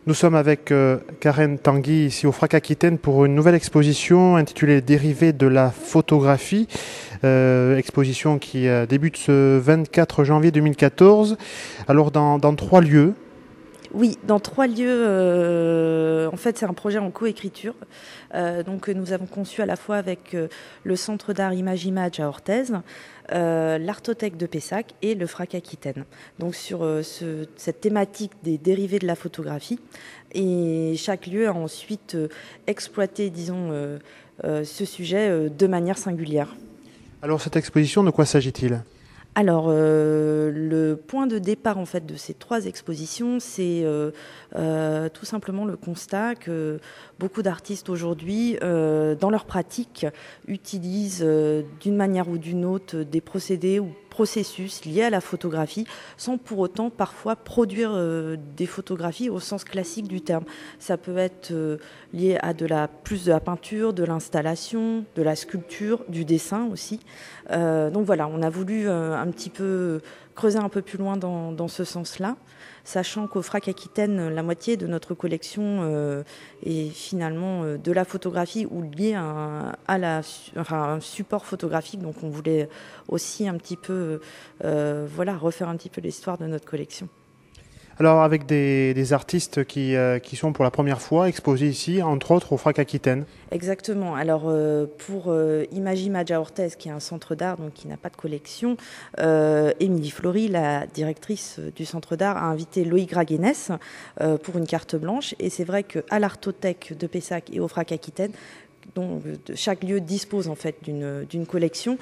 Nous sommes avec Karen Tanguy ici au FRAC Aquitaine pour une nouvelle exposition intitulée Dérivés de la photographie. Exposition qui débute ce 24 janvier 2014. Alors dans 3 lieux. Oui, dans 3 lieux. En fait, c'est un projet en coécriture. Donc, nous avons conçu à la fois avec le Centre d'art Image à Orthez, l'Artothèque de Pessac et le FRAC Aquitaine. Donc, sur cette thématique des dérivés de la photographie. Et chaque lieu a ensuite exploité, disons, ce sujet de manière singulière. Alors, cette exposition, de quoi s'agit-il ? Alors, le point de départ en fait de ces 3 expositions, c'est tout simplement le constat que beaucoup d'artistes aujourd'hui, dans leur pratique, utilisent d'une manière ou d'une autre des procédés ou processus liés à la photographie, sans pour autant parfois produire des photographies au sens classique du terme. Ça peut être lié à plus de la peinture, de l'installation, de la sculpture, du dessin aussi. Donc voilà, on a voulu un petit peu creuser un peu plus loin dans ce sens-là, sachant qu'au FRAC Aquitaine, la moitié de notre collection est finalement de la photographie ou liée à un support photographique. Donc on voulait aussi un petit peu refaire un petit peu l'histoire de notre collection. Alors avec des artistes qui sont pour la première fois exposés ici, entre autres au FRAC Aquitaine. Exactement. Alors pour Image à Orthez, qui est un centre d'art donc qui n'a pas de collection, Émilie Flory, la directrice du centre d'art, a invité Loïc Graguenès pour une carte blanche. Et c'est vrai qu'à l'Artothèque de Pessac et au FRAC Aquitaine, dont chaque lieu dispose en fait d'une collection.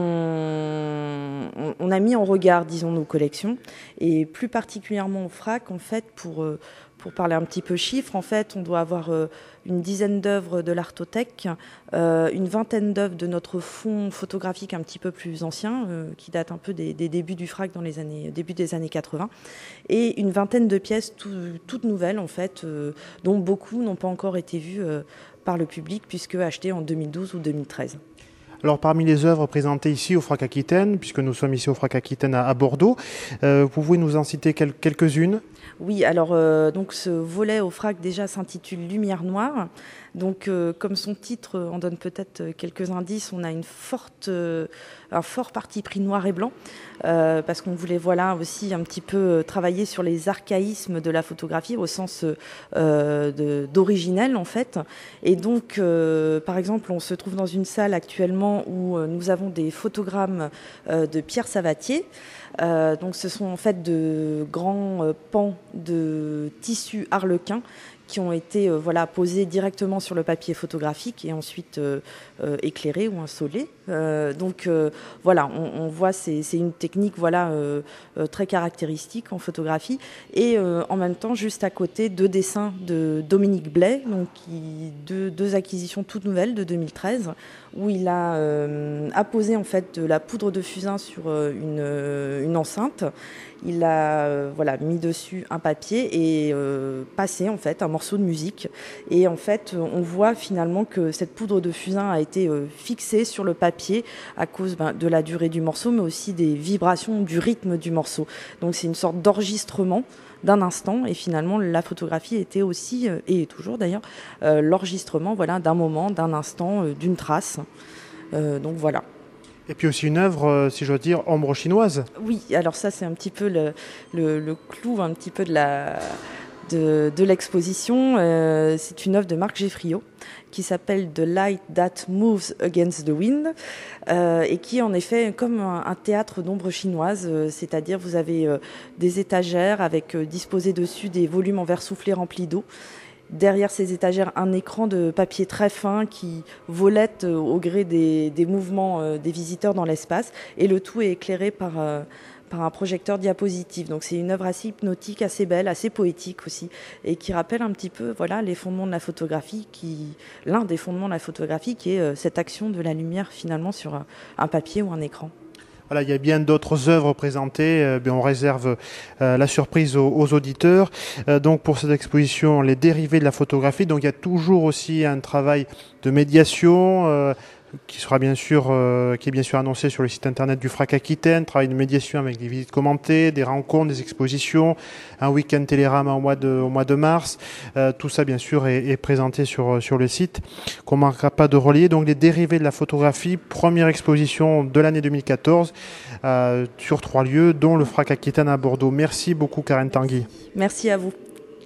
On a mis en regard, disons, nos collections, et plus particulièrement au FRAC, en fait, pour parler un petit peu chiffres, en fait, on doit avoir une dizaine d'œuvres de l'Artothèque, une vingtaine d'œuvres de notre fonds photographique un petit peu plus ancien, qui date un peu des débuts du FRAC dans début des années 80, et une vingtaine de pièces toutes nouvelles, en fait, dont beaucoup n'ont pas encore été vues par le public, puisque achetées en 2012 ou 2013. Alors parmi les œuvres présentées ici au FRAC Aquitaine, puisque nous sommes ici au FRAC Aquitaine à Bordeaux, vous pouvez nous en citer quelques-unes ? Oui, alors donc ce volet au FRAC déjà s'intitule Lumière noire. Donc comme son titre en donne peut-être quelques indices, on a un fort parti pris noir et blanc, parce qu'on voulait aussi un petit peu travailler sur les archaïsmes de la photographie au sens d'originel en fait. Et donc par exemple, on se trouve dans une salle actuellement où nous avons des photogrammes de Pierre Savatier. Donc ce sont en fait de grands pans de tissu arlequin qui ont été posés directement sur le papier photographique et ensuite éclairés ou insolés. On voit, c'est une technique très caractéristique en photographie. Et en même temps, juste à côté, 2 dessins de Dominique Blais, donc deux acquisitions toutes nouvelles de 2013, où il a apposé en fait de la poudre de fusain sur une enceinte. Il a mis dessus un papier et passé en fait un morceau de musique. Et en fait, on voit finalement que cette poudre de fusain a été fixée sur le papier à cause de la durée du morceau, mais aussi des vibrations, du rythme du morceau. Donc c'est une sorte d'enregistrement d'un instant, et finalement la photographie était aussi, et est toujours d'ailleurs, l'enregistrement d'un moment, d'un instant, d'une trace. Donc voilà. Et puis aussi une œuvre, si j'ose dire, ombre chinoise. Oui, alors ça c'est un petit peu le clou un petit peu de l'exposition. C'est une œuvre de Marc Geffriot qui s'appelle The Light That Moves Against the Wind, et qui est en effet comme un théâtre d'ombre chinoise, c'est-à-dire vous avez des étagères avec disposés dessus des volumes en verre soufflé remplis d'eau. Derrière ces étagères, un écran de papier très fin qui volette au gré des mouvements des visiteurs dans l'espace, et le tout est éclairé par un projecteur diapositive. Donc c'est une œuvre assez hypnotique, assez belle, assez poétique aussi, et qui rappelle un petit peu les fondements de la photographie, l'un des fondements de la photographie qui est cette action de la lumière finalement sur un papier ou un écran. Voilà, il y a bien d'autres œuvres présentées, on réserve la surprise aux auditeurs. Donc pour cette exposition, les dérivés de la photographie, donc il y a toujours aussi un travail de médiation, qui sera bien sûr, qui est bien sûr annoncé sur le site internet du FRAC Aquitaine, travail de médiation avec des visites commentées, des rencontres, des expositions, un week-end Télérama au mois de mars. Tout ça bien sûr est présenté sur le site, qu'on ne manquera pas de relayer. Donc les dérivés de la photographie, première exposition de l'année 2014 sur 3 lieux, dont le FRAC Aquitaine à Bordeaux. Merci beaucoup Karen Tanguy. Merci à vous.